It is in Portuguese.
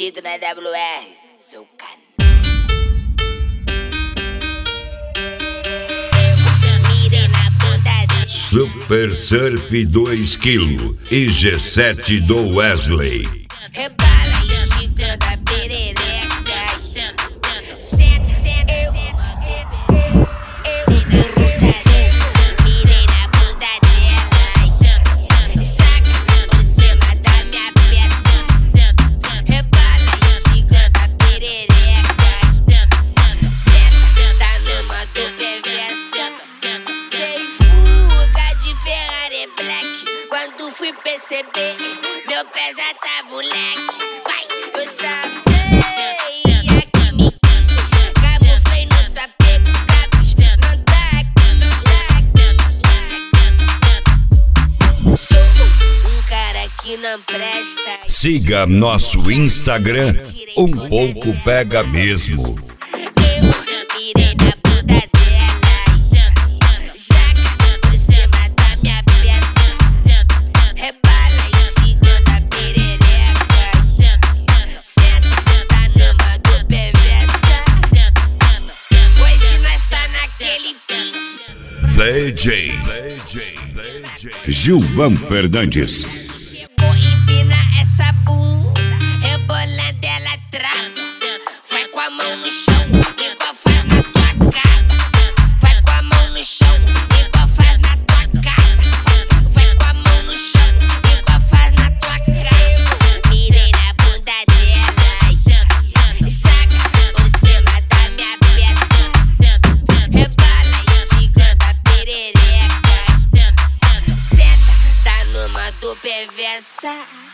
fudido na WR, seu cara. Super Surf 2 kg e G7 do Wesley. Rebala esticando a perereca. Mirei na bunda dela. Jaca por cima da minha peça. Rebala esticando a perereca. Senta, tá no modo perversa. Dei fuga de Ferrari Black. Quando fui perceber, meu pé já tava o leque. Vai, eu chamei aqui me quis. Camuflei no sapego, capuz. Não tá aqui. Sou um cara que não presta. Siga nosso Instagram, um pouco pega mesmo. Eu mirei na bunda dela. Jaca por cima da minha peça. Rebala esticando a perereca. Senta, tá no modo perversa. Hoje nós tá naquele pique. DJ Gilvan Fernandes. Chegou e empina essa bunda, rebolando ela trava. Vai com a mão no chão, igual faz na tua casa. Vai com a mão no chão, igual faz na tua casa. Vai com a mão no chão, igual faz na tua casa. Mirei na bunda dela. Jaca por cima da minha peça. Rebala esticando a perereca. Senta, tá no modo perversa.